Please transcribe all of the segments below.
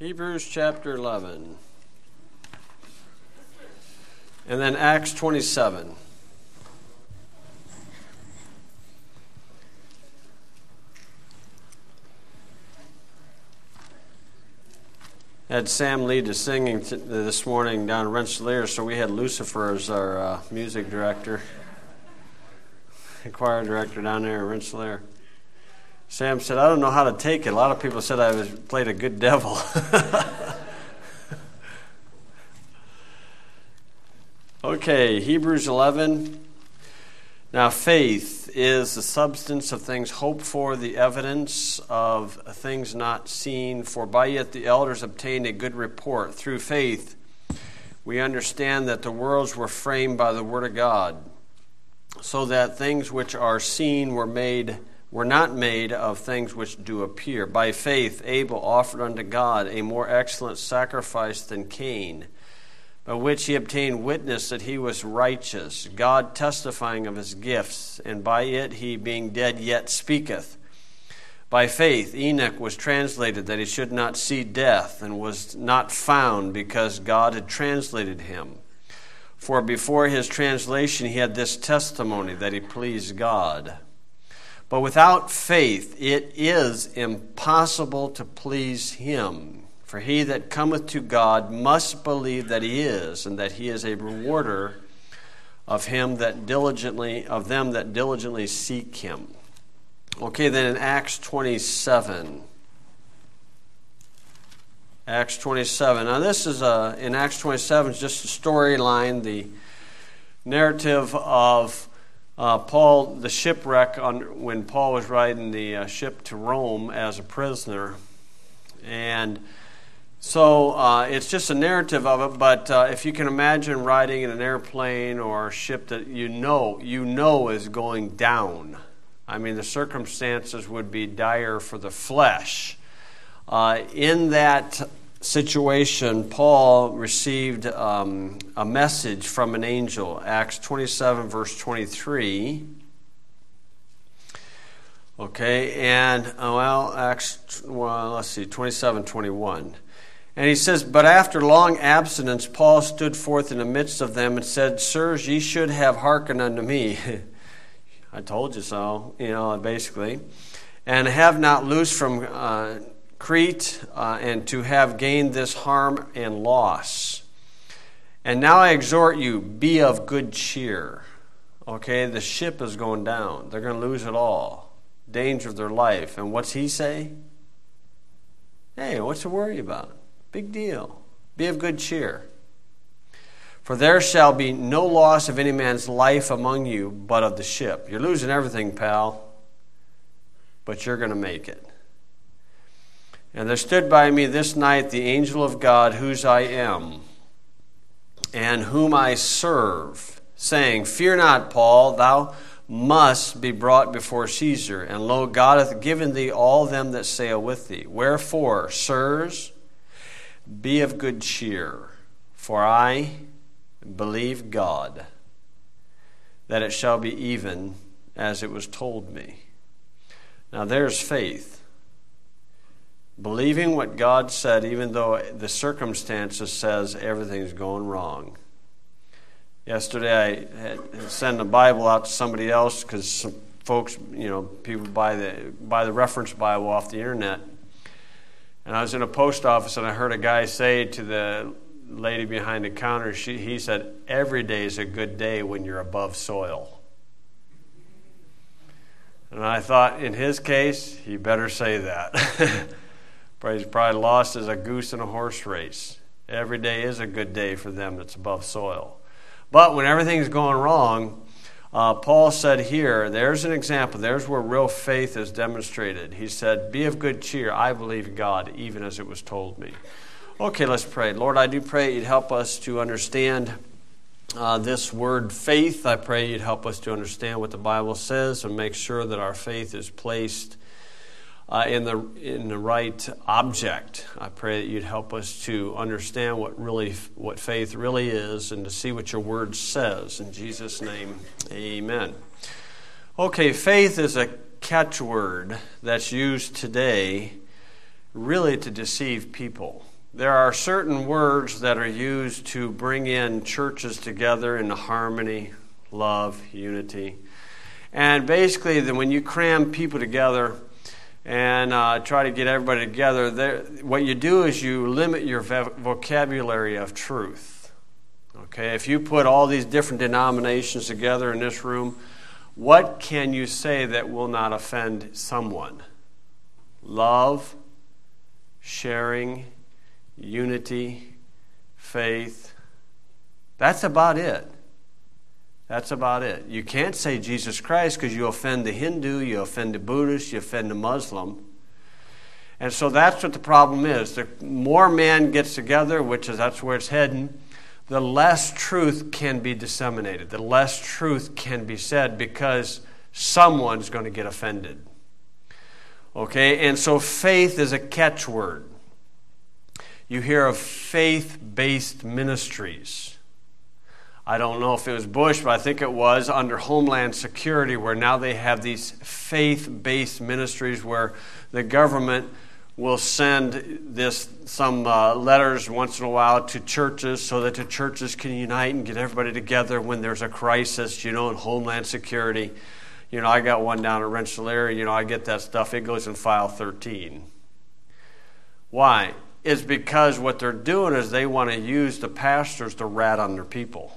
Hebrews chapter 11. And then Acts 27. Had Sam lead the singing this morning down in Rensselaer, so we had Lucifer as our music director, choir director down there in Rensselaer. Sam said, I don't know how to take it. A lot of people said I played a good devil. Okay, Hebrews 11. Now, faith is the substance of things hoped for, the evidence of things not seen. For by it the elders obtained a good report. Through faith, we understand that the worlds were framed by the word of God, so that things which are seen were not made of things which do appear. By faith, Abel offered unto God a more excellent sacrifice than Cain, by which he obtained witness that he was righteous, God testifying of his gifts, and by it he, being dead, yet speaketh. By faith Enoch was translated that he should not see death, and was not found, because God had translated him. For before his translation he had this testimony, that he pleased God. But without faith it is impossible to please him. For he that cometh to God must believe that he is, and that he is a rewarder of them that diligently seek him. Okay, then in Acts 27. Acts 27. Now this is in Acts 27 is just a storyline, the narrative of Paul, the shipwreck when Paul was riding the ship to Rome as a prisoner. And so it's just a narrative of it, but if you can imagine riding in an airplane or a ship that you know is going down, I mean, the circumstances would be dire for the flesh. In that situation, Paul received a message from an angel. Acts 27, verse 23. Okay, and, let's see, 27, 21. And he says, But after long abstinence, Paul stood forth in the midst of them and said, Sirs, ye should have hearkened unto me. I told you so, basically. And have not loosed from Crete, and to have gained this harm and loss. And now I exhort you, be of good cheer. Okay, the ship is going down. They're going to lose it all. Danger of their life. And what's he say? Hey, what's to worry about? Big deal. Be of good cheer. For there shall be no loss of any man's life among you, but of the ship. You're losing everything, pal, but you're going to make it. And there stood by me this night the angel of God, whose I am, and whom I serve, saying, Fear not, Paul, thou must be brought before Caesar. And lo, God hath given thee all them that sail with thee. Wherefore, sirs, be of good cheer, for I believe God, that it shall be even as it was told me. Now there's faith. Believing what God said, even though the circumstances says everything's going wrong. Yesterday I had sent a Bible out to somebody else because some folks, people buy the reference Bible off the internet. And I was in a post office and I heard a guy say to the lady behind the counter, he said, every day is a good day when you're above soil. And I thought, in his case, he better say that. He's probably lost as a goose in a horse race. Every day is a good day for them that's above soil. But when everything's going wrong, Paul said here, there's an example. There's where real faith is demonstrated. He said, be of good cheer. I believe God, even as it was told me. Okay, let's pray. Lord, I do pray you'd help us to understand this word faith. I pray you'd help us to understand what the Bible says and make sure that our faith is placed in the right object. I pray that you'd help us to understand what faith really is and to see what your word says. In Jesus' name, amen. Okay, faith is a catchword that's used today really to deceive people. there are certain words that are used to bring in churches together in harmony, love, unity. And basically, when you cram people together and try to get everybody together, what you do is you limit your vocabulary of truth. Okay, if you put all these different denominations together in this room, what can you say that will not offend someone? Love, sharing, unity, faith. That's about it. That's about it. You can't say Jesus Christ because you offend the Hindu, you offend the Buddhist, you offend the Muslim. And so that's what the problem is. The more man gets together, that's where it's heading, the less truth can be disseminated. The less truth can be said because someone's going to get offended. Okay, and so faith is a catchword. You hear of faith-based ministries. I don't know if it was Bush, but I think it was under Homeland Security, where now they have these faith-based ministries where the government will send some letters once in a while to churches so that the churches can unite and get everybody together when there's a crisis, in Homeland Security. I got one down at Rensselaer, I get that stuff. It goes in file 13. Why? It's because what they're doing is they want to use the pastors to rat on their people.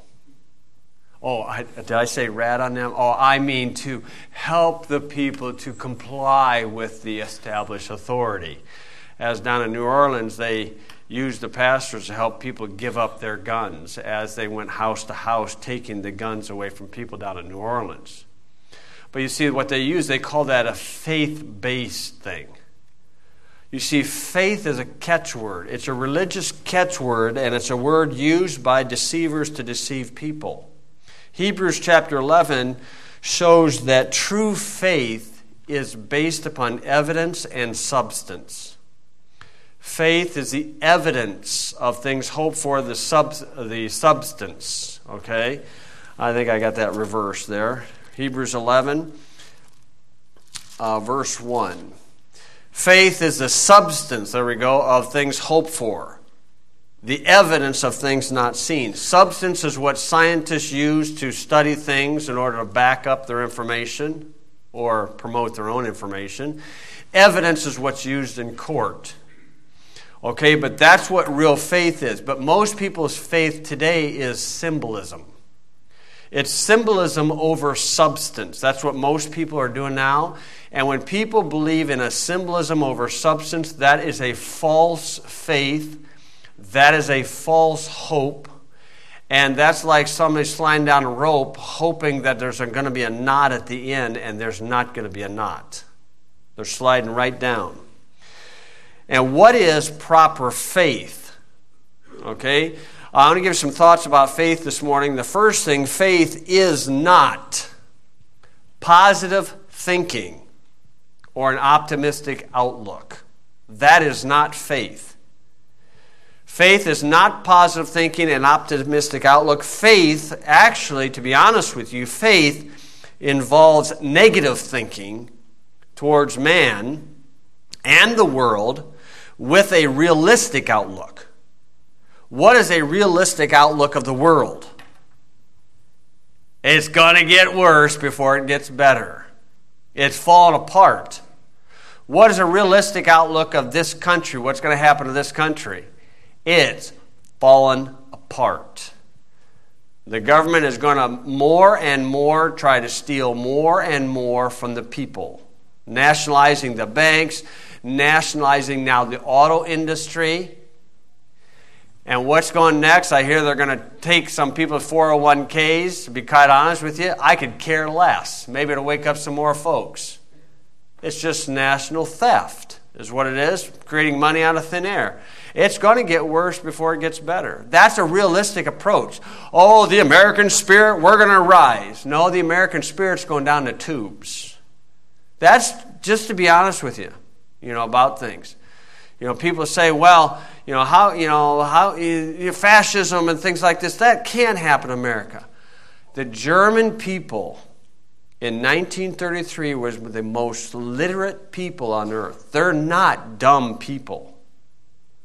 Did I say rat on them? I mean to help the people to comply with the established authority. As down in New Orleans, they used the pastors to help people give up their guns as they went house to house, taking the guns away from people down in New Orleans. But you see what they call that a faith-based thing. You see, faith is a catchword. It's a religious catchword, and it's a word used by deceivers to deceive people. Hebrews chapter 11 shows that true faith is based upon evidence and substance. Faith is the evidence of things hoped for, the substance. Okay? I think I got that reversed there. Hebrews 11, verse 1. Faith is the substance, of things hoped for. The evidence of things not seen. Substance is what scientists use to study things in order to back up their information or promote their own information. Evidence is what's used in court. Okay, but that's what real faith is. But most people's faith today is symbolism. It's symbolism over substance. That's what most people are doing now. And when people believe in a symbolism over substance, that is a false faith. That is a false hope. And that's like somebody sliding down a rope hoping that there's going to be a knot at the end, and there's not going to be a knot. They're sliding right down. And what is proper faith? Okay? I want to give some thoughts about faith this morning. The first thing, faith is not positive thinking or an optimistic outlook. That is not faith. Faith is not positive thinking and optimistic outlook. Faith, actually, to be honest with you, faith involves negative thinking towards man and the world with a realistic outlook. What is a realistic outlook of the world? It's going to get worse before it gets better. It's falling apart. What is a realistic outlook of this country? What's going to happen to this country? It's fallen apart. The government is going to more and more try to steal more and more from the people. Nationalizing the banks, nationalizing now the auto industry. And what's going next? I hear they're going to take some people's 401ks. To be quite honest with you, I could care less. Maybe it'll wake up some more folks. It's just national theft is what it is, creating money out of thin air. It's going to get worse before it gets better. That's a realistic approach. Oh, the American spirit, we're going to rise. No, the American spirit's going down the tubes. That's just to be honest with you, about things. People say, well, how fascism and things like this, that can't happen in America. The German people in 1933 was the most literate people on earth. They're not dumb people.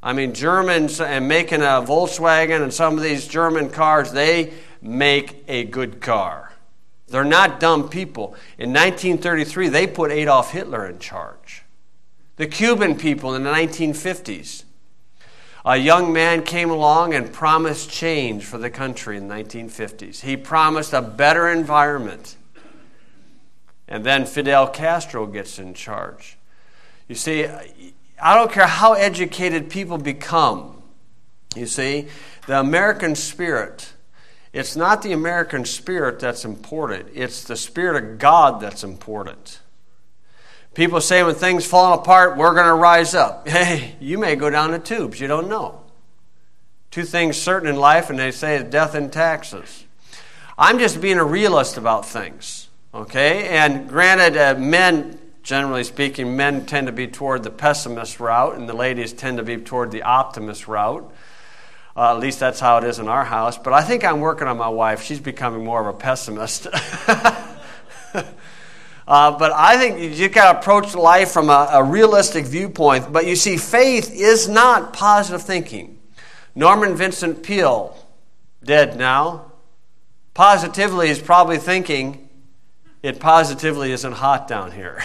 I mean, Germans and making a Volkswagen and some of these German cars, they make a good car. They're not dumb people. In 1933, they put Adolf Hitler in charge. The Cuban people in the 1950s. A young man came along and promised change for the country in the 1950s. He promised a better environment. And then Fidel Castro gets in charge. You see, I don't care how educated people become. You see, the American spirit, it's not the American spirit that's important. It's the Spirit of God that's important. People say when things fall apart, we're going to rise up. Hey, you may go down the tubes. You don't know. Two things certain in life, and they say it's death and taxes. I'm just being a realist about things. Okay? And granted, men, generally speaking, men tend to be toward the pessimist route, and the ladies tend to be toward the optimist route. At least that's how it is in our house. But I think I'm working on my wife. She's becoming more of a pessimist. But I think you've got to approach life from a realistic viewpoint. But you see, faith is not positive thinking. Norman Vincent Peale, dead now, positively is probably thinking, it positively isn't hot down here.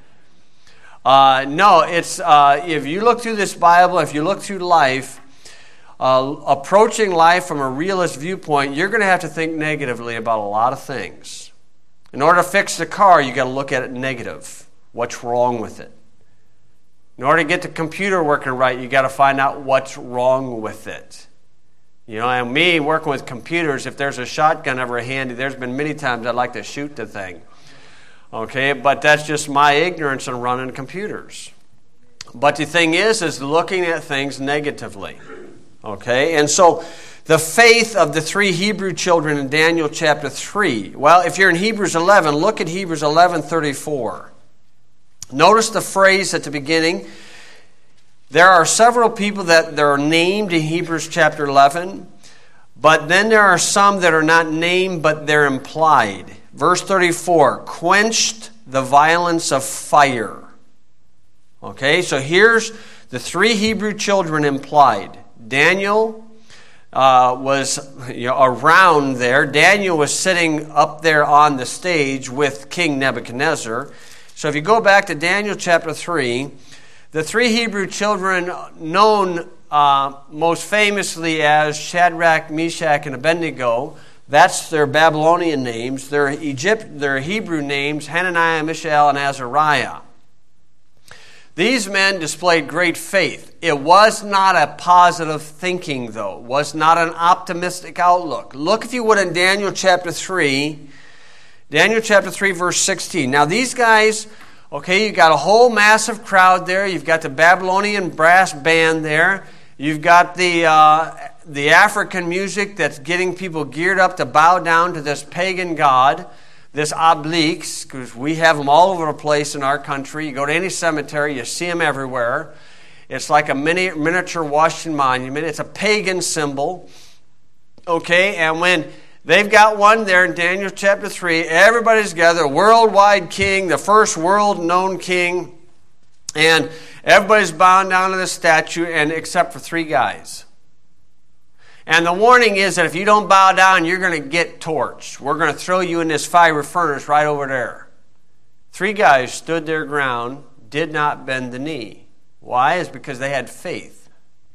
No, it's if you look through this Bible, if you look through life, approaching life from a realist viewpoint, you're going to have to think negatively about a lot of things. In order to fix the car, you've got to look at it negative. What's wrong with it? In order to get the computer working right, you've got to find out what's wrong with it. You know, and me working with computers, if there's a shotgun ever handy, there's been many times I'd like to shoot the thing. Okay, but that's just my ignorance in running computers. But the thing is looking at things negatively. Okay, and so the faith of the three Hebrew children in Daniel chapter 3. Well, if you're in Hebrews 11, look at Hebrews 11:34. Notice the phrase at the beginning. There are several people that are named in Hebrews chapter 11, but then there are some that are not named, but they're implied. Verse 34, quenched the violence of fire. Okay, so here's the three Hebrew children implied. Daniel was around there. Daniel was sitting up there on the stage with King Nebuchadnezzar. So if you go back to Daniel chapter 3, the three Hebrew children known most famously as Shadrach, Meshach, and Abednego, that's their Babylonian names. Their Hebrew names, Hananiah, Mishael, and Azariah. These men displayed great faith. It was not a positive thinking, though. It was not an optimistic outlook. Look, if you would, in Daniel chapter 3. Daniel chapter 3, verse 16. Now, these guys, okay, you've got a whole massive crowd there. You've got the Babylonian brass band there. You've got the African music that's getting people geared up to bow down to this pagan god. This obliques, because we have them all over the place in our country. You go to any cemetery, you see them everywhere. It's like a miniature Washington Monument. It's a pagan symbol. Okay, and when they've got one there in Daniel chapter 3, everybody's gathered, a worldwide king, the first world-known king, and everybody's bowing down to the statue, and except for three guys. And the warning is that if you don't bow down, you're going to get torched. We're going to throw you in this fiery furnace right over there. Three guys stood their ground, did not bend the knee. Why? It's because they had faith.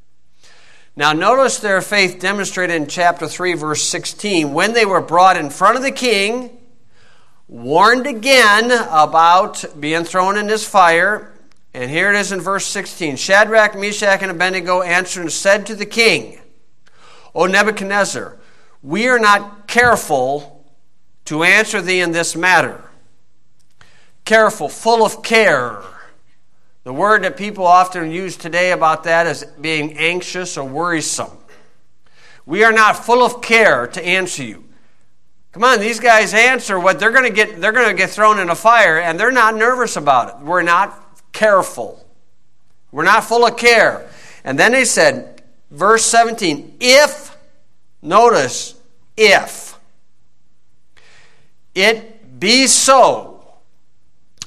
Now notice their faith demonstrated in chapter 3, verse 16. When they were brought in front of the king, warned again about being thrown in this fire. And here it is in verse 16. Shadrach, Meshach, and Abednego answered and said to the king, O Nebuchadnezzar, we are not careful to answer thee in this matter. Careful, full of care. The word that people often use today about that is being anxious or worrisome. We are not full of care to answer you. Come on, these guys answer what they're going to get thrown in a fire, and they're not nervous about it. We're not careful. We're not full of care. And then they said, verse 17, if it be so,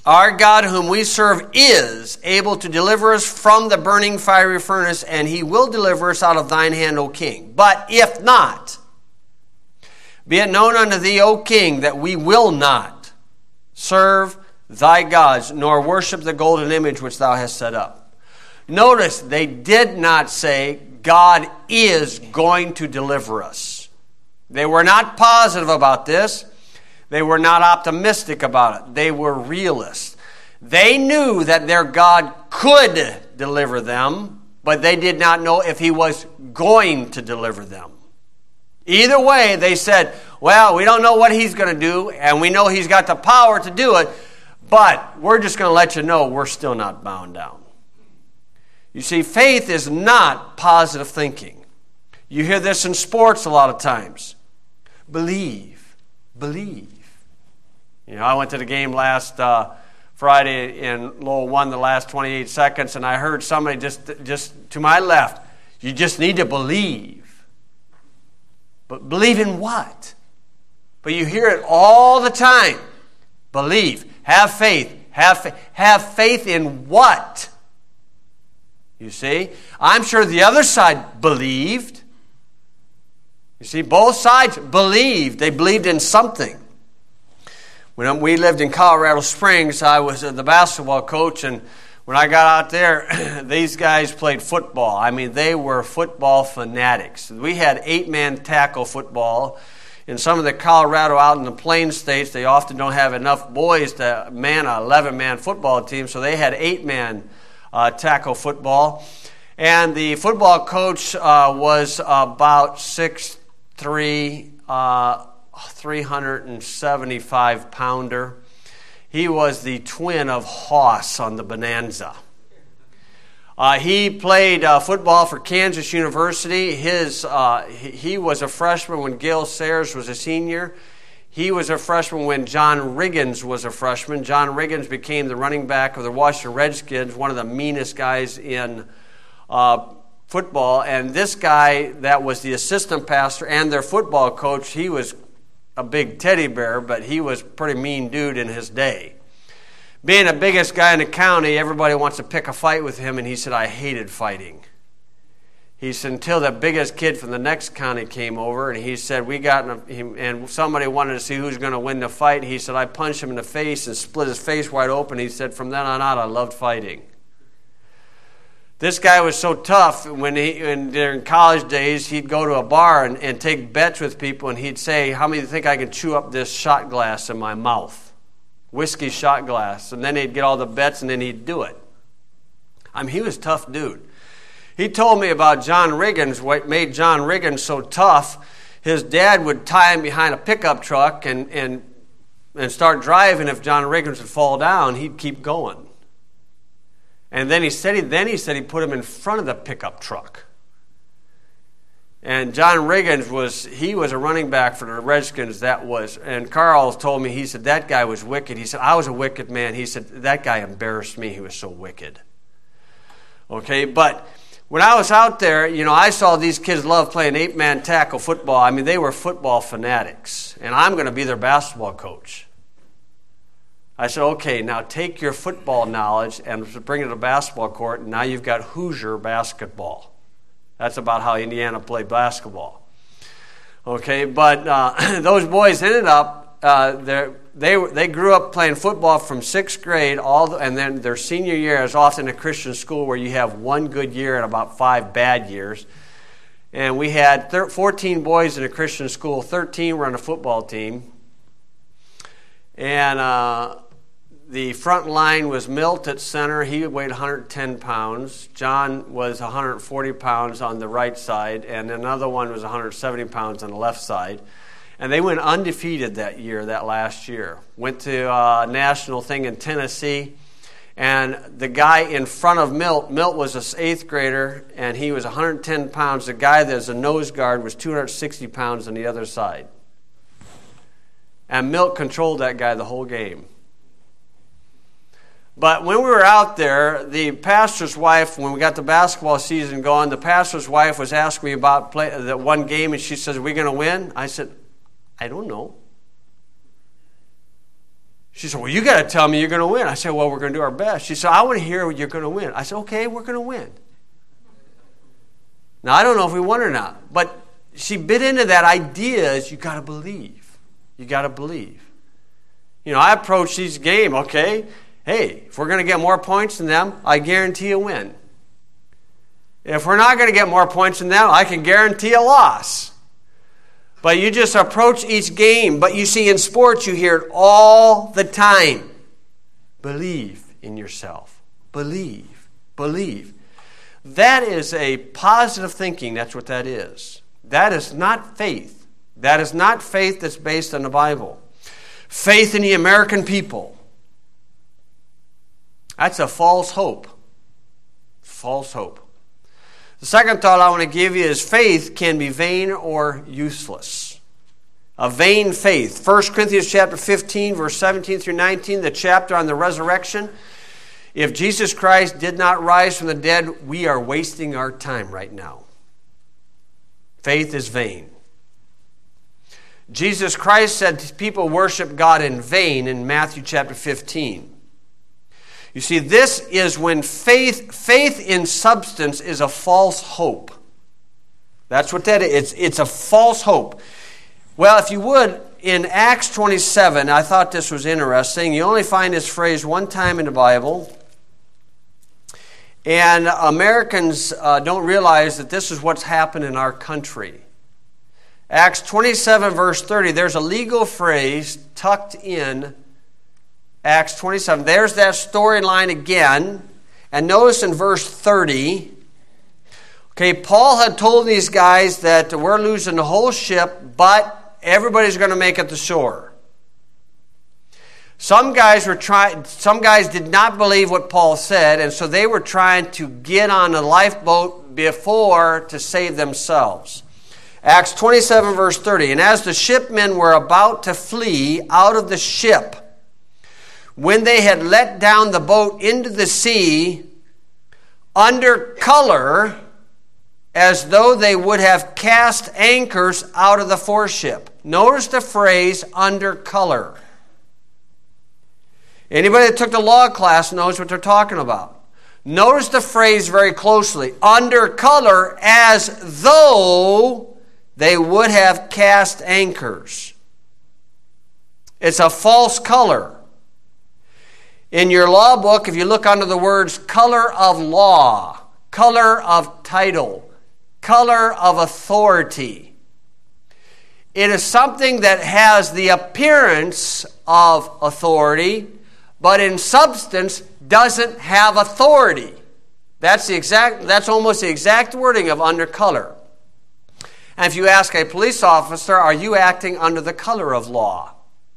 Our God whom we serve is able to deliver us from the burning fiery furnace, and he will deliver us out of thine hand, O king. But if not, be it known unto thee, O king, that we will not serve thy gods, nor worship the golden image which thou hast set up. Notice, they did not say, God is going to deliver us. They were not positive about this. They were not optimistic about it. They were realists. They knew that their God could deliver them, but they did not know if he was going to deliver them. Either way, they said, well, we don't know what he's going to do, and we know he's got the power to do it, but we're just going to let you know we're still not bound down. You see, faith is not positive thinking. You hear this in sports a lot of times. Believe. You know, I went to the game last Friday and Lowell won the last 28 seconds, and I heard somebody just to my left, you just need to believe. But believe in what? But you hear it all the time. Believe. Have faith. Have faith in what? You see? I'm sure the other side believed. You see, both sides believed. They believed in something. When we lived in Colorado Springs, I was the basketball coach, and when I got out there, these guys played football. I mean, they were football fanatics. We had 8-man tackle football. In some of the Colorado out in the Plains states, they often don't have enough boys to man an 11-man football team, so they had 8-man tackle football. And the football coach was about 6'3", 375-pounder. He was the twin of Hoss on the Bonanza. He played football for Kansas University. He was a freshman when Gale Sayers was a senior. He was a freshman when John Riggins was a freshman. John Riggins became the running back of the Washington Redskins, one of the meanest guys in football. And this guy that was the assistant pastor and their football coach, he was a big teddy bear, but he was a pretty mean dude in his day. Being the biggest guy in the county, everybody wants to pick a fight with him, and he said, I hated fighting. He said, until the biggest kid from the next county came over, and he said, and somebody wanted to see who's going to win the fight. He said, I punched him in the face and split his face wide open. He said, from then on out, I loved fighting. This guy was so tough, during college days, he'd go to a bar and take bets with people, and he'd say, how many think I can chew up this shot glass in my mouth? Whiskey shot glass. And then he'd get all the bets, and then he'd do it. I mean, he was a tough dude. He told me about John Riggins, what made John Riggins so tough. His dad would tie him behind a pickup truck and start driving. If John Riggins would fall down, he'd keep going. And then he said he put him in front of the pickup truck. And John Riggins was a running back for the Redskins. And Carl told me, he said, that guy was wicked. He said, I was a wicked man. He said, that guy embarrassed me. He was so wicked. Okay, but when I was out there, you know, I saw these kids love playing 8-man tackle football. I mean, they were football fanatics. And I'm going to be their basketball coach. I said, okay, now take your football knowledge and bring it to the basketball court, and now you've got Hoosier basketball. That's about how Indiana played basketball. Okay, but those boys ended up, they grew up playing football from 6th grade, and then their senior year is often a Christian school where you have one good year and about 5 bad years. And we had 14 boys in a Christian school, 13 were on a football team. And the front line was Milt at center. He weighed 110 pounds. John was 140 pounds on the right side, and another one was 170 pounds on the left side. And they went undefeated that last year. Went to a national thing in Tennessee. And the guy in front of Milt was an 8th grader, and he was 110 pounds. The guy that was a nose guard was 260 pounds on the other side. And Milt controlled that guy the whole game. But when we were out there, the pastor's wife, when we got the basketball season going, the pastor's wife was asking me about that one game, and she says, are we going to win? I said, I don't know. She said, well, you got to tell me you're going to win. I said, well, we're going to do our best. She said, I want to hear you're going to win. I said, okay, we're going to win. Now, I don't know if we won or not, but she bit into that idea is you got to believe. You got to believe. You know, I approach each game, okay, hey, if we're going to get more points than them, I guarantee a win. If we're not going to get more points than them, I can guarantee a loss. But you just approach each game. But you see, in sports, you hear it all the time. Believe in yourself. Believe. Believe. That is a positive thinking. That's what that is. That is not faith. That is not faith that's based on the Bible. Faith in the American people. That's a false hope. False hope. The second thought I want to give you is faith can be vain or useless. A vain faith. 1 Corinthians chapter 15, verse 17 through 19, the chapter on the resurrection. If Jesus Christ did not rise from the dead, we are wasting our time right now. Faith is vain. Jesus Christ said people worship God in vain in Matthew chapter 15. You see, this is when faith in substance is a false hope. That's what that is. It's a false hope. Well, if you would, in Acts 27, I thought this was interesting. You only find this phrase one time in the Bible. And Americans don't realize that this is what's happened in our country. Acts 27, verse 30, there's a legal phrase tucked in Acts 27. There's that storyline again. And notice in verse 30, okay, Paul had told these guys that we're losing the whole ship, but everybody's going to make it to shore. Some guys did not believe what Paul said, and so they were trying to get on a lifeboat before to save themselves. Acts 27, verse 30, and as the shipmen were about to flee out of the ship, when they had let down the boat into the sea, under color, as though they would have cast anchors out of the foreship. Notice the phrase, under color. Anybody that took the law class knows what they're talking about. Notice the phrase very closely. Under color, as though they would have cast anchors. It's a false color. In your law book, if you look under the words color of law, color of title, color of authority, it is something that has the appearance of authority, but in substance doesn't have authority. That's almost the exact wording of under color. And if you ask a police officer, are you acting under the color of law?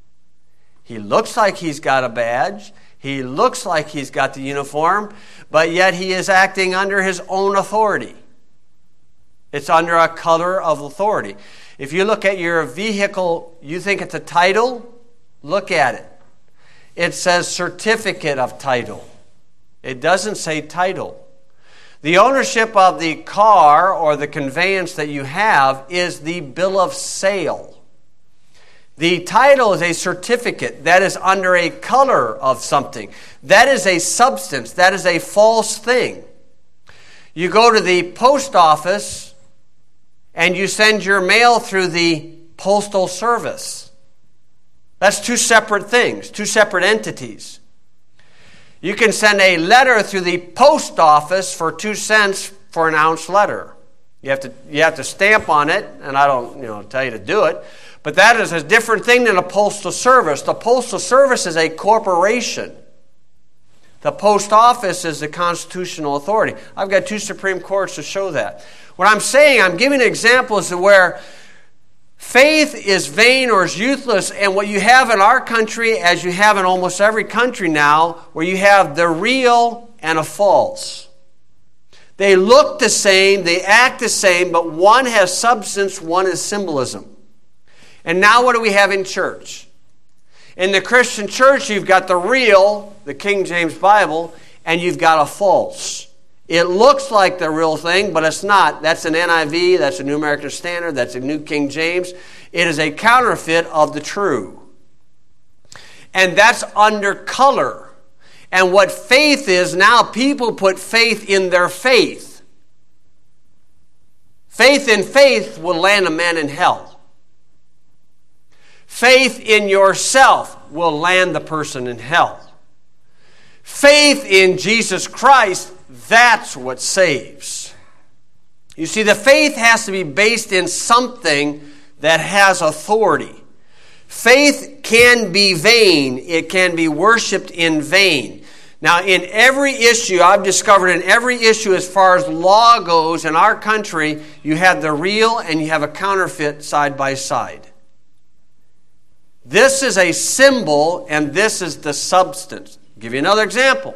He looks like he's got a badge. He looks like he's got the uniform, but yet he is acting under his own authority. It's under a color of authority. If you look at your vehicle, you think it's a title, look at it. It says certificate of title. It doesn't say title. The ownership of the car or the conveyance that you have is the bill of sale. The title is a certificate that is under a color of something. That is a substance. That is a false thing. You go to the post office and you send your mail through the postal service. That's two separate things, two separate entities. You can send a letter through the post office for 2 cents for an ounce letter. You have to stamp on it, and I don't tell you to do it. But that is a different thing than a postal service. The postal service is a corporation. The post office is the constitutional authority. I've got 2 Supreme Courts to show that. What I'm saying, I'm giving examples of where faith is vain or is useless, and what you have in our country, as you have in almost every country now, where you have the real and a false. They look the same, they act the same, but one has substance, one is symbolism. And now what do we have in church? In the Christian church, you've got the real, the King James Bible, and you've got a false. It looks like the real thing, but it's not. That's an NIV, that's a New American Standard, that's a New King James. It is a counterfeit of the true. And that's under color. And what faith is, now people put faith in their faith. Faith in faith will land a man in hell. Faith in yourself will land the person in hell. Faith in Jesus Christ, that's what saves. You see, the faith has to be based in something that has authority. Faith can be vain. It can be worshipped in vain. Now, in every issue, I've discovered in every issue as far as law goes in our country, you have the real and you have a counterfeit side by side. This is a symbol and this is the substance. I'll give you another example.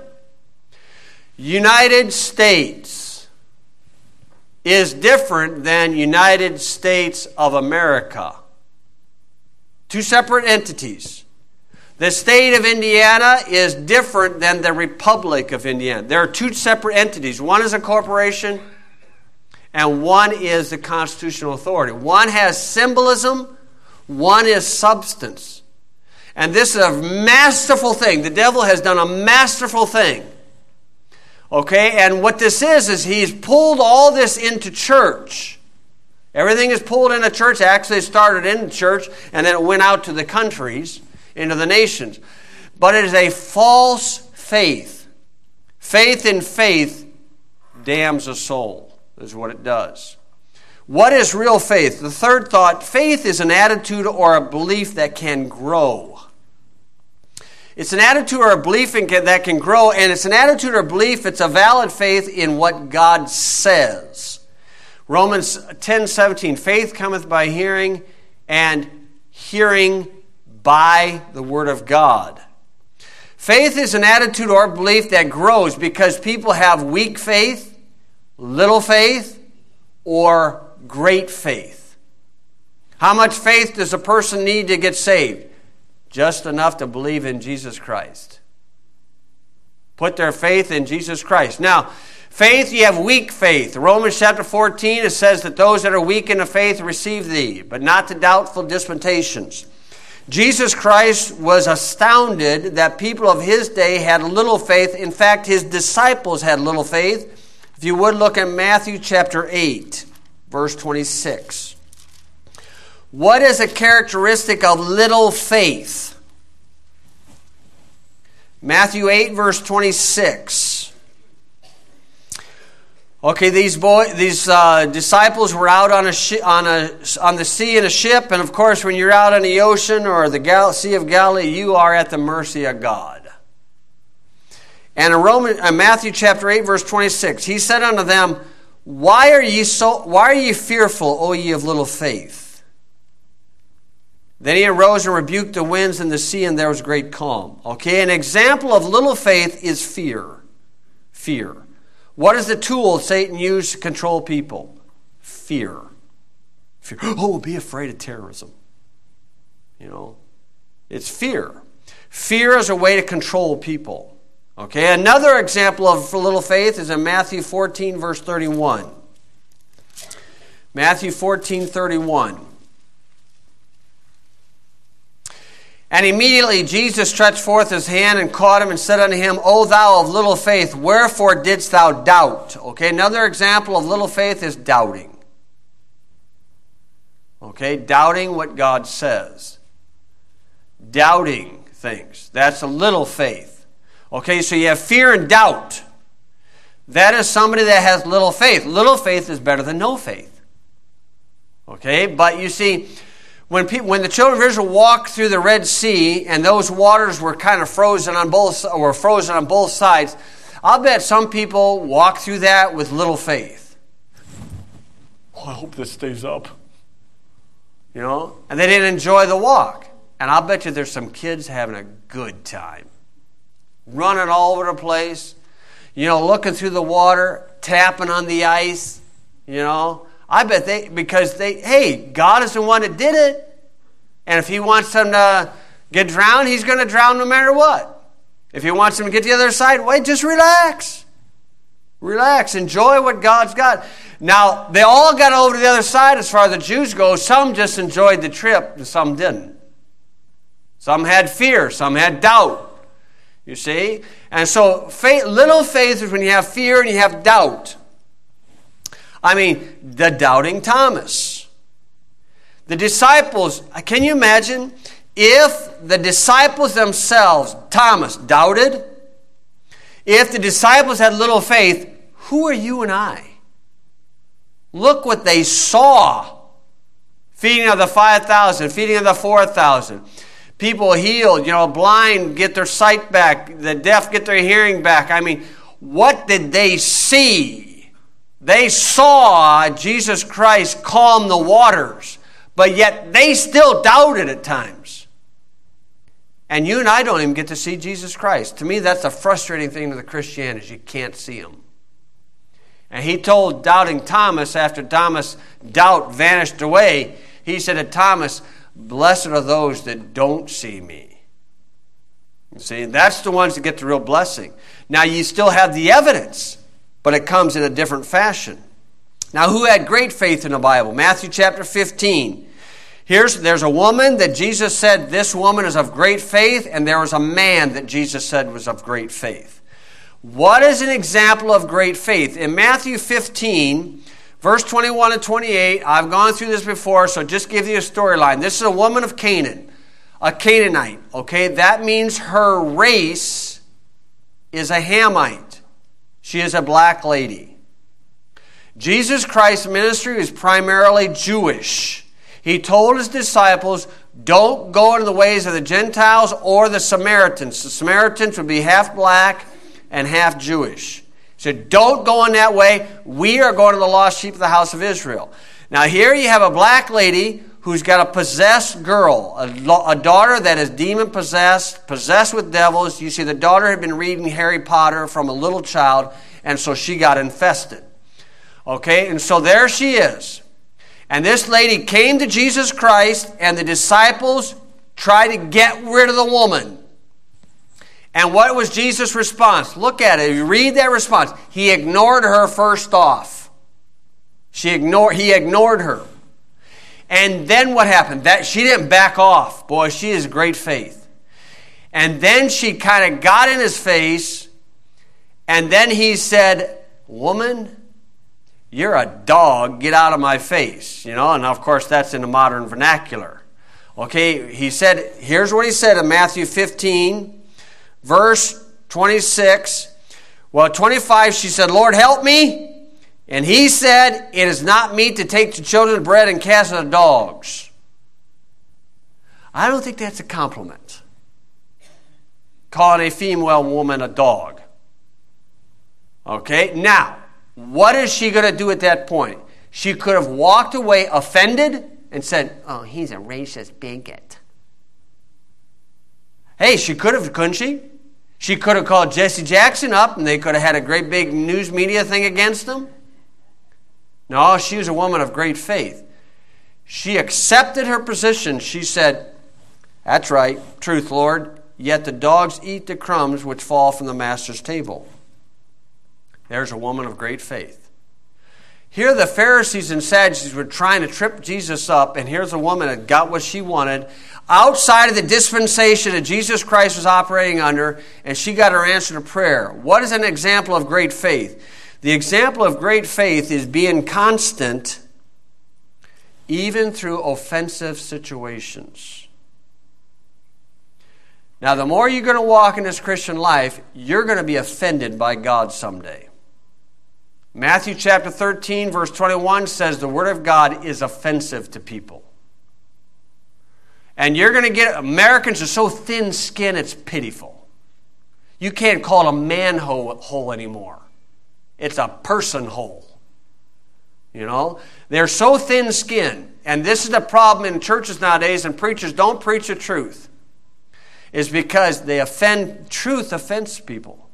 United States is different than United States of America. Two separate entities. The state of Indiana is different than the Republic of Indiana. There are two separate entities. One is a corporation and one is the constitutional authority. One has symbolism, one is substance. And this is a masterful thing. The devil has done a masterful thing. Okay, and what this is he's pulled all this into church. Everything is pulled into church. Actually, it started in the church, and then it went out to the countries, into the nations. But it is a false faith. Faith in faith damns a soul, is what it does. What is real faith? The third thought, faith is an attitude or a belief that can grow. It's an attitude or a belief that can grow, and it's an attitude or belief, it's a valid faith in what God says. Romans 10:17, faith cometh by hearing, and hearing by the word of God. Faith is an attitude or belief that grows because people have weak faith, little faith, or great faith. How much faith does a person need to get saved? Just enough to believe in Jesus Christ. Put their faith in Jesus Christ. Now, faith, you have weak faith. Romans chapter 14, it says that those that are weak in the faith receive thee, but not to doubtful disputations. Jesus Christ was astounded that people of his day had little faith. In fact, his disciples had little faith. If you would look at Matthew chapter 8, verse 26. What is a characteristic of little faith? Matthew 8, verse 26. Okay, these disciples were out on the sea in a ship, and of course, when you're out on the ocean or the Sea of Galilee, you are at the mercy of God. And in Matthew chapter 8, verse 26, he said unto them, Why are ye fearful, O ye of little faith? Then he arose and rebuked the winds and the sea, and there was great calm. Okay, an example of little faith is fear. Fear. What is the tool Satan used to control people? Fear. Fear. Oh, be afraid of terrorism. You know, it's fear. Fear is a way to control people. Okay, another example of little faith is in Matthew 14, verse 31. Matthew 14, 31. And immediately Jesus stretched forth his hand and caught him and said unto him, O thou of little faith, wherefore didst thou doubt? Okay, another example of little faith is doubting. Okay, doubting what God says. Doubting things. That's a little faith. Okay, so you have fear and doubt. That is somebody that has little faith. Little faith is better than no faith. Okay, but you see, when the children of Israel walked through the Red Sea and those waters were kind of frozen on both sides, I'll bet some people walk through that with little faith. Oh, I hope this stays up. You know, and they didn't enjoy the walk. And I'll bet you there's some kids having a good time. Running all over the place, you know, looking through the water, tapping on the ice, you know. I bet hey, God is the one that did it. And if he wants them to get drowned, he's going to drown no matter what. If he wants them to get to the other side, wait, just relax. Relax. Enjoy what God's got. Now, they all got over to the other side as far as the Jews go. Some just enjoyed the trip and some didn't. Some had fear. Some had doubt. You see? And so little faith is when you have fear and you have doubt. I mean, the doubting Thomas. The disciples, can you imagine if the disciples themselves, Thomas, doubted? If the disciples had little faith, who are you and I? Look what they saw. Feeding of the 5,000, feeding of the 4,000. People healed, blind get their sight back, the deaf get their hearing back. I mean, what did they see? They saw Jesus Christ calm the waters, but yet they still doubted at times. And you and I don't even get to see Jesus Christ. To me, that's a frustrating thing to the Christianity. You can't see him. And he told doubting Thomas, after Thomas' doubt vanished away, he said to Thomas, blessed are those that don't see me. You see, that's the ones that get the real blessing. Now, you still have the evidence, but it comes in a different fashion. Now, who had great faith in the Bible? Matthew chapter 15. There's a woman that Jesus said, this woman is of great faith, and there was a man that Jesus said was of great faith. What is an example of great faith? In Matthew 15, verse 21 and 28, I've gone through this before, so just give you a storyline. This is a woman of Canaan, a Canaanite. Okay, that means her race is a Hamite. She is a black lady. Jesus Christ's ministry is primarily Jewish. He told his disciples, don't go into the ways of the Gentiles or the Samaritans. The Samaritans would be half black and half Jewish. He said, don't go in that way. We are going to the lost sheep of the house of Israel. Now here you have a black lady who's got a possessed girl, a daughter that is demon-possessed, possessed with devils. You see, the daughter had been reading Harry Potter from a little child, and so she got infested. Okay, and so there she is. And this lady came to Jesus Christ, and the disciples tried to get rid of the woman. And what was Jesus' response? Look at it. You read that response. He ignored her first off. He ignored her. And then what happened? She didn't back off. Boy, she is great faith. And then she kind of got in his face, and then he said, woman, you're a dog, get out of my face. And of course that's in the modern vernacular. Okay, he said, here's what he said in Matthew 15, verse 26. Well, 25, she said, Lord, help me. And he said, it is not meet to take the children's bread and cast it to dogs. I don't think that's a compliment. Calling a female woman a dog. Okay, now, what is she going to do at that point? She could have walked away offended and said, oh, he's a racist bigot. Hey, she could have, couldn't she? She could have called Jesse Jackson up and they could have had a great big news media thing against him. No, she was a woman of great faith. She accepted her position. She said, that's right, truth, Lord, yet the dogs eat the crumbs which fall from the master's table. There's a woman of great faith. Here the Pharisees and Sadducees were trying to trip Jesus up, and here's a woman that got what she wanted outside of the dispensation that Jesus Christ was operating under, and she got her answer to prayer. What is an example of great faith? The example of great faith is being constant even through offensive situations. Now, the more you're going to walk in this Christian life, you're going to be offended by God someday. Matthew chapter 13, verse 21 says the Word of God is offensive to people. And you're going to get, Americans are so thin-skinned, it's pitiful. You can't call it a man-hole anymore. It's a person hole. They're so thin-skinned. And this is the problem in churches nowadays, and preachers don't preach the truth. Is because truth offends people.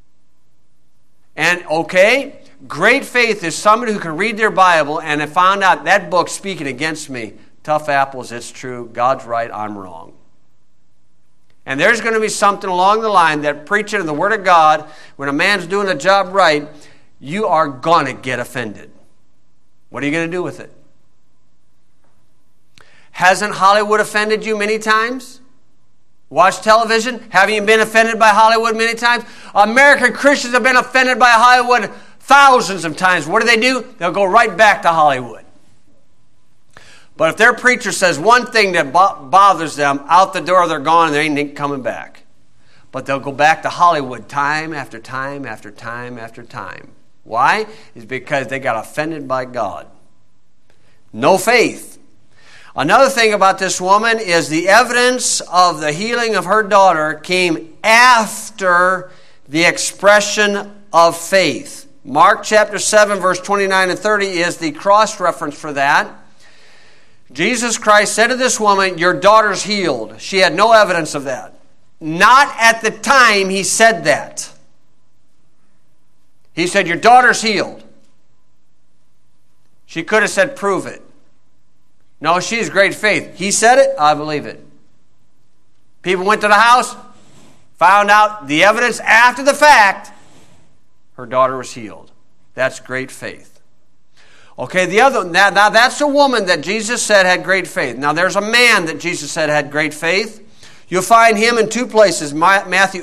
And okay, great faith is somebody who can read their Bible and have found out that book's speaking against me. Tough apples, it's true. God's right, I'm wrong. And there's going to be something along the line that preaching the Word of God, when a man's doing a job right, you are going to get offended. What are you going to do with it? Hasn't Hollywood offended you many times? Watch television? Haven't you been offended by Hollywood many times? American Christians have been offended by Hollywood thousands of times. What do? They'll go right back to Hollywood. But if their preacher says one thing that bothers them, out the door they're gone and they ain't coming back. But they'll go back to Hollywood time after time after time after time. Why? It's because they got offended by God. No faith. Another thing about this woman is the evidence of the healing of her daughter came after the expression of faith. Mark chapter 7, verse 29 and 30 is the cross-reference for that. Jesus Christ said to this woman, your daughter's healed. She had no evidence of that. Not at the time he said that. He said, your daughter's healed. She could have said, prove it. No, she has great faith. He said it, I believe it. People went to the house, found out the evidence after the fact, her daughter was healed. That's great faith. Okay, now that's a woman that Jesus said had great faith. Now there's a man that Jesus said had great faith. You'll find him in two places, Matthew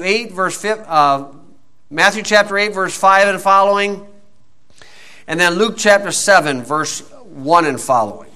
chapter 8, verse 5 and following, and then Luke chapter 7, verse 1 and following.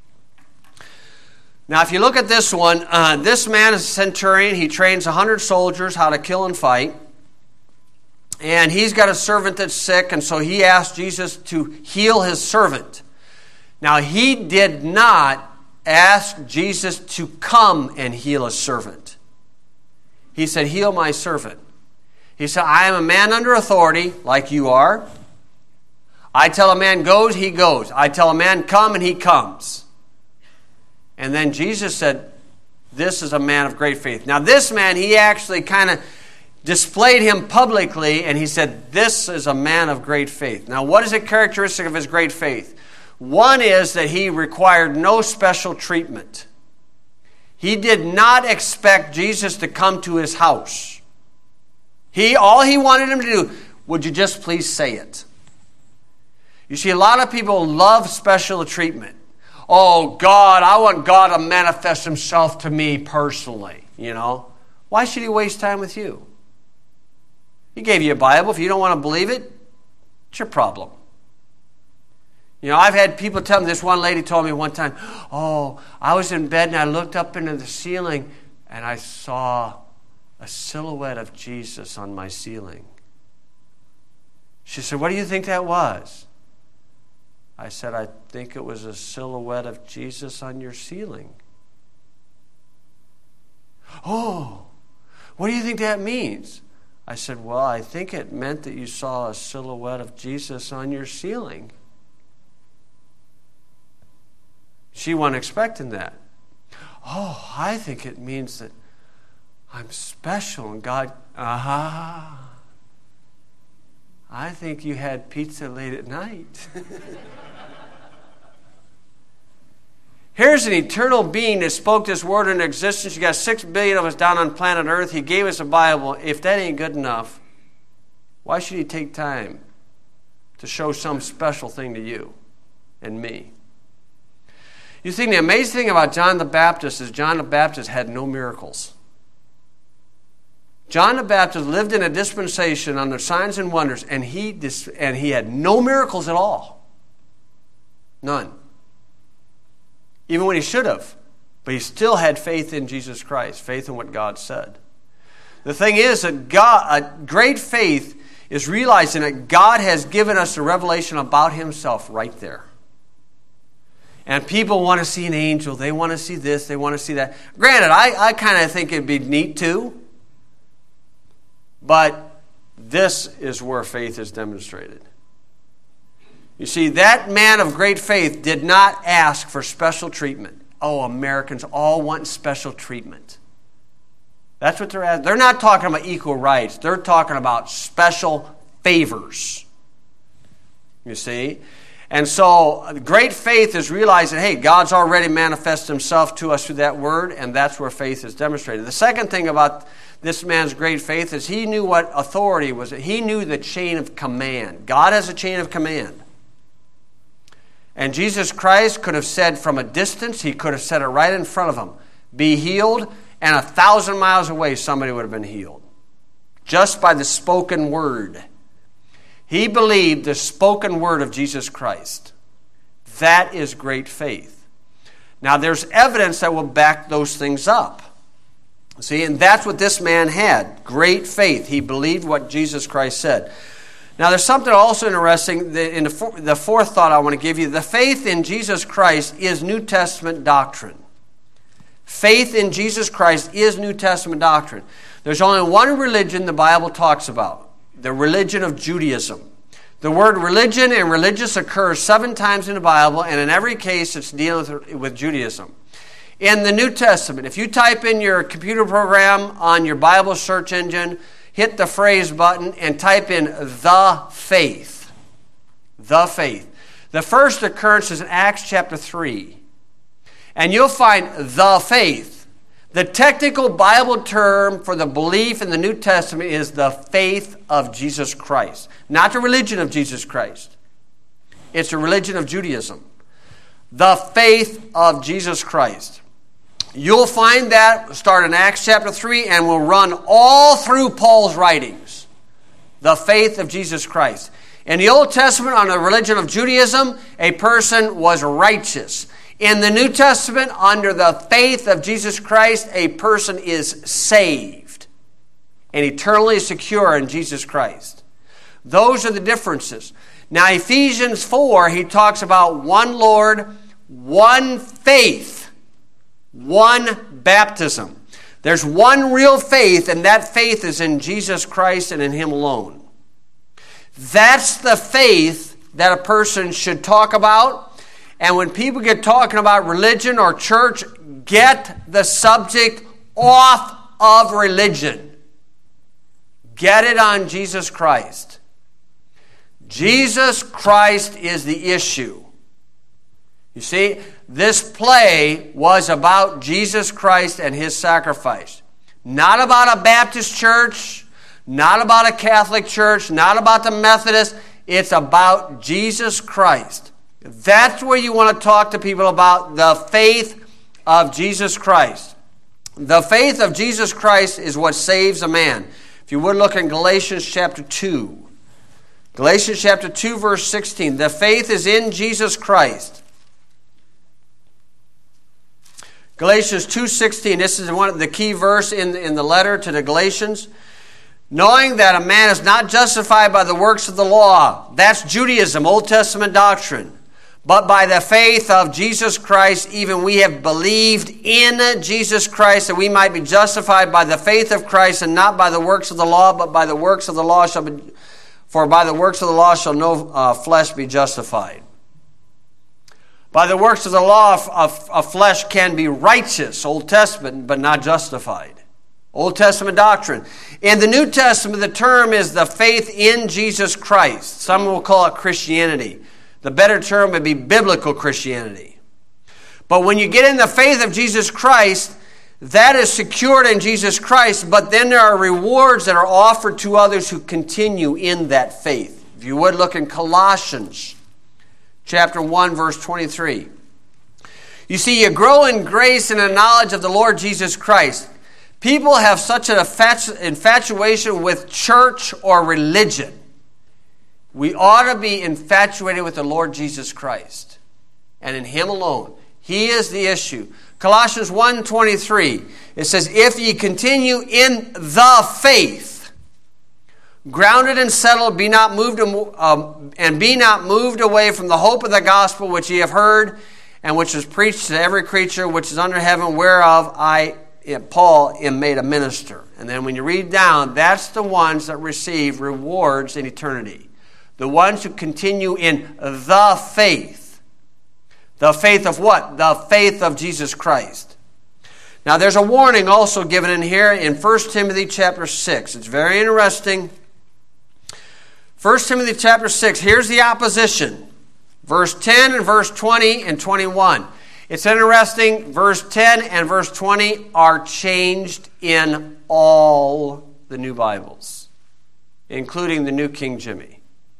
Now, if you look at this one, this man is a centurion. He trains 100 soldiers how to kill and fight. And he's got a servant that's sick, and so he asked Jesus to heal his servant. Now, he did not ask Jesus to come and heal his servant. He said, heal my servant. He said, I am a man under authority, like you are. I tell a man goes, he goes. I tell a man come, and he comes. And then Jesus said, this is a man of great faith. Now this man, he actually kind of displayed him publicly, and he said, this is a man of great faith. Now what is a characteristic of his great faith? One is that he required no special treatment. He did not expect Jesus to come to his house. All he wanted him to do, would you just please say it? You see, a lot of people love special treatment. Oh, God, I want God to manifest himself to me personally, you know. Why should he waste time with you? He gave you a Bible. If you don't want to believe it, it's your problem. You know, I've had people tell me, this one lady told me one time, oh, I was in bed and I looked up into the ceiling and I saw a silhouette of Jesus on my ceiling. She said, what do you think that was? I said, I think it was a silhouette of Jesus on your ceiling. Oh, what do you think that means? I said, well, I think it meant that you saw a silhouette of Jesus on your ceiling. She wasn't expecting that. Oh, I think it means that I'm special and God, I think you had pizza late at night. Here's an eternal being that spoke this word into existence. You got 6 billion of us down on planet Earth. He gave us a Bible. If that ain't good enough, why should he take time to show some special thing to you and me? You think the amazing thing about John the Baptist is John the Baptist had no miracles. John the Baptist lived in a dispensation under signs and wonders, and he had no miracles at all. None. Even when he should have. But he still had faith in Jesus Christ, faith in what God said. The thing is that a great faith is realizing that God has given us a revelation about himself right there. And people want to see an angel. They want to see this. They want to see that. Granted, I kind of think it'd be neat too. But this is where faith is demonstrated. You see, that man of great faith did not ask for special treatment. Oh, Americans all want special treatment. That's what they're asking. They're not talking about equal rights. They're talking about special favors. You see? And so great faith is realizing, hey, God's already manifested himself to us through that word, and that's where faith is demonstrated. The second thing about this man's great faith is he knew what authority was. He knew the chain of command. God has a chain of command. And Jesus Christ could have said from a distance, he could have said it right in front of him, be healed, and 1,000 miles away somebody would have been healed. Just by the spoken word. He believed the spoken word of Jesus Christ. That is great faith. Now there's evidence that will back those things up. See, and that's what this man had. Great faith. He believed what Jesus Christ said. Now there's something also interesting. In the fourth thought I want to give you. The faith in Jesus Christ is New Testament doctrine. Faith in Jesus Christ is New Testament doctrine. There's only one religion the Bible talks about. The religion of Judaism. The word religion and religious occurs 7 times in the Bible, and in every case it's dealing with Judaism. In the New Testament, if you type in your computer program on your Bible search engine, hit the phrase button and type in the faith. The faith. The first occurrence is in Acts chapter 3. And you'll find the faith. The technical Bible term for the belief in the New Testament is the faith of Jesus Christ. Not the religion of Jesus Christ. It's the religion of Judaism. The faith of Jesus Christ. You'll find that start in Acts chapter 3 and will run all through Paul's writings. The faith of Jesus Christ. In the Old Testament, on the religion of Judaism, a person was righteous. In the New Testament, under the faith of Jesus Christ, a person is saved and eternally secure in Jesus Christ. Those are the differences. Now, Ephesians 4, he talks about one Lord, one faith, one baptism. There's one real faith, and that faith is in Jesus Christ and in Him alone. That's the faith that a person should talk about. And when people get talking about religion or church, get the subject off of religion. Get it on Jesus Christ. Jesus Christ is the issue. You see, this play was about Jesus Christ and His sacrifice. Not about a Baptist church, not about a Catholic church, not about the Methodist. It's about Jesus Christ. That's where you want to talk to people about the faith of Jesus Christ. The faith of Jesus Christ is what saves a man. If you would look in Galatians chapter 2. Galatians chapter 2 verse 16. The faith is in Jesus Christ. Galatians 2:16. This is one of the key verse in the letter to the Galatians. Knowing that a man is not justified by the works of the law. That's Judaism, Old Testament doctrine. But by the faith of Jesus Christ, even we have believed in Jesus Christ, that we might be justified by the faith of Christ, and not by the works of the law, but by the works of the law shall be. For by the works of the law shall no flesh be justified. By the works of the law, a flesh can be righteous, Old Testament, but not justified. Old Testament doctrine. In the New Testament, the term is the faith in Jesus Christ. Some will call it Christianity. The better term would be biblical Christianity. But when you get in the faith of Jesus Christ, that is secured in Jesus Christ, but then there are rewards that are offered to others who continue in that faith. If you would look in Colossians chapter 1, verse 23. You see, you grow in grace and in knowledge of the Lord Jesus Christ. People have such an infatuation with church or religion. We ought to be infatuated with the Lord Jesus Christ and in Him alone. He is the issue. Colossians 1:23, it says, if ye continue in the faith, grounded and settled, be not moved away from the hope of the gospel which ye have heard, and which is preached to every creature which is under heaven, whereof I, Paul, am made a minister. And then when you read down, that's the ones that receive rewards in eternity. The ones who continue in the faith. The faith of what? The faith of Jesus Christ. Now there's a warning also given in here in 1 Timothy chapter 6. It's very interesting. 1 Timothy chapter 6, here's the opposition. Verse 10 and verse 20 and 21. It's interesting, verse 10 and verse 20 are changed in all the new Bibles, including the New King Jimmy.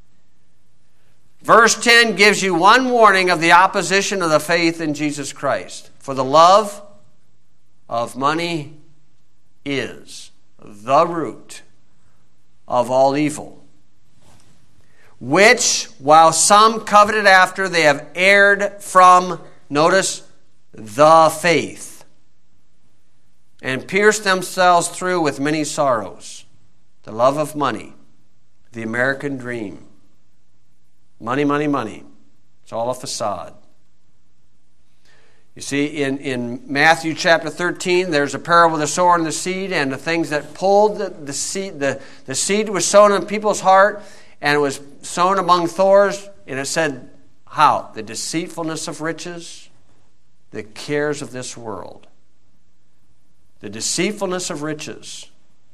Verse 10 gives you one warning of the opposition of the faith in Jesus Christ. For the love of money is the root of all evil, which, while some coveted after, they have erred from, notice, the faith, and pierced themselves through with many sorrows. The love of money, the American dream. Money, money, money. It's all a facade. You see, in Matthew chapter 13, there's a parable of the sower and the seed, and the things that pulled the seed. The seed was sown in people's heart, and it was sown among thorns, and it said, how? The deceitfulness of riches, the cares of this world. The deceitfulness of riches.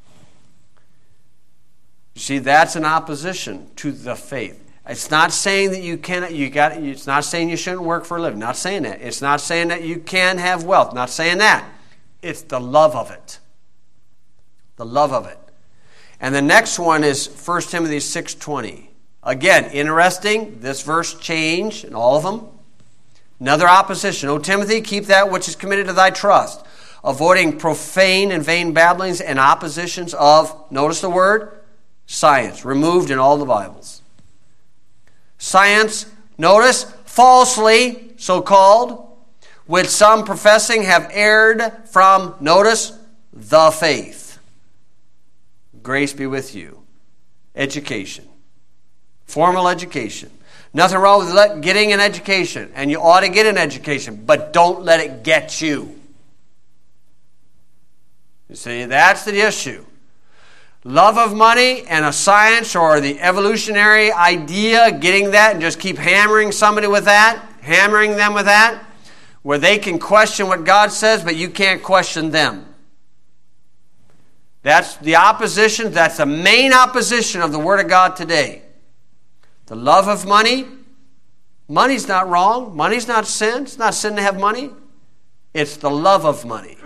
You see, that's an opposition to the faith. It's not saying that you cannot, it's not saying you shouldn't work for a living. Not saying that. It's not saying that you can have wealth. Not saying that. It's the love of it. The love of it. And the next one is 1 Timothy 6:20. Again, interesting. This verse changed in all of them. Another opposition. O Timothy, keep that which is committed to thy trust, avoiding profane and vain babblings and oppositions of, notice the word, science, removed in all the Bibles. Science, notice, falsely so-called, which some professing have erred from, notice, the faith. Grace be with you. Education. Formal education. Nothing wrong with getting an education, and you ought to get an education, but don't let it get you. You see, that's the issue. Love of money and a science or the evolutionary idea, getting that and just keep hammering somebody with that, hammering them with that, where they can question what God says, but you can't question them. That's the opposition. That's the main opposition of the Word of God today. The love of money. Money's not wrong. Money's not sin. It's not sin to have money. It's the love of money.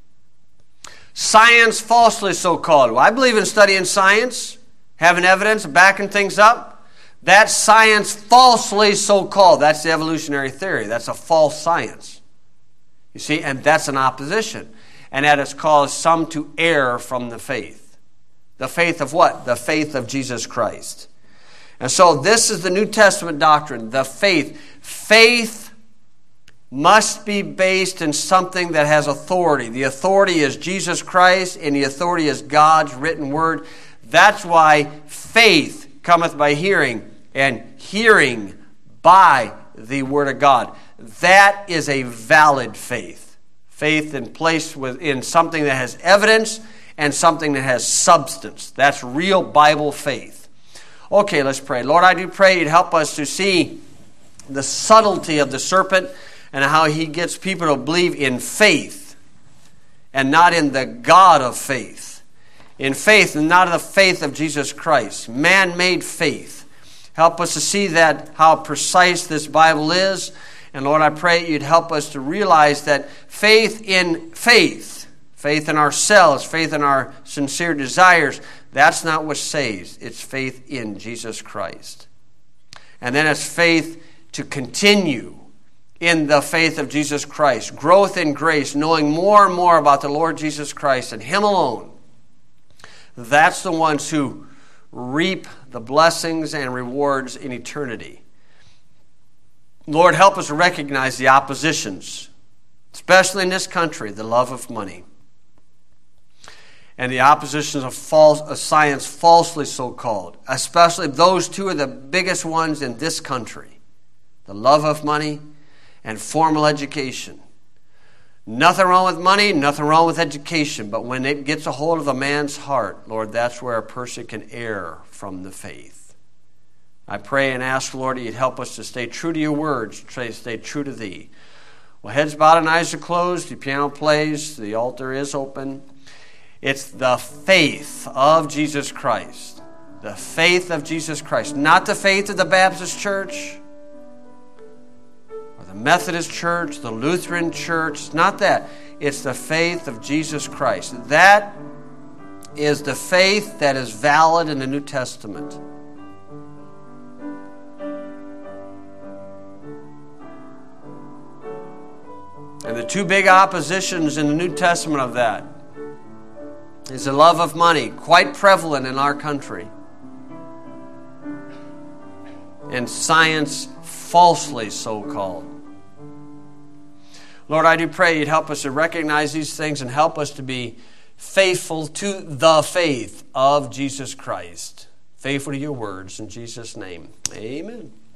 Science, falsely so-called. Well, I believe in studying science, having evidence, backing things up. That's science falsely so-called. That's the evolutionary theory. That's a false science. You see, and that's an opposition. And that has caused some to err from the faith. The faith of what? The faith of Jesus Christ. And so this is the New Testament doctrine, the faith. Faith must be based in something that has authority. The authority is Jesus Christ, and the authority is God's written word. That's why faith cometh by hearing, and hearing by the word of God. That is a valid faith. Faith in place in something that has evidence and something that has substance. That's real Bible faith. Okay, let's pray. Lord, I do pray you'd help us to see the subtlety of the serpent and how he gets people to believe in faith and not in the God of faith. In faith and not in the faith of Jesus Christ. Man-made faith. Help us to see that, how precise this Bible is. And Lord, I pray you'd help us to realize that faith in ourselves, faith in our sincere desires, that's not what saves. It's faith in Jesus Christ. And then it's faith to continue in the faith of Jesus Christ. Growth in grace, knowing more and more about the Lord Jesus Christ and Him alone. That's the ones who reap the blessings and rewards in eternity. Lord, help us to recognize the oppositions, especially in this country, the love of money. And the oppositions of science, falsely so-called. Especially those two are the biggest ones in this country. The love of money and formal education. Nothing wrong with money, nothing wrong with education, but when it gets a hold of a man's heart, Lord, that's where a person can err from the faith. I pray and ask, Lord, that you'd help us to stay true to your words, stay true to thee. Well, heads bowed and eyes are closed, the piano plays, the altar is open. It's the faith of Jesus Christ. The faith of Jesus Christ. Not the faith of the Baptist church, the Methodist church, the Lutheran church. It's not that. It's the faith of Jesus Christ. That is the faith that is valid in the New Testament. And the two big oppositions in the New Testament of that is a love of money, quite prevalent in our country. And science, falsely so-called. Lord, I do pray you'd help us to recognize these things and help us to be faithful to the faith of Jesus Christ. Faithful to your words. In Jesus' name, amen.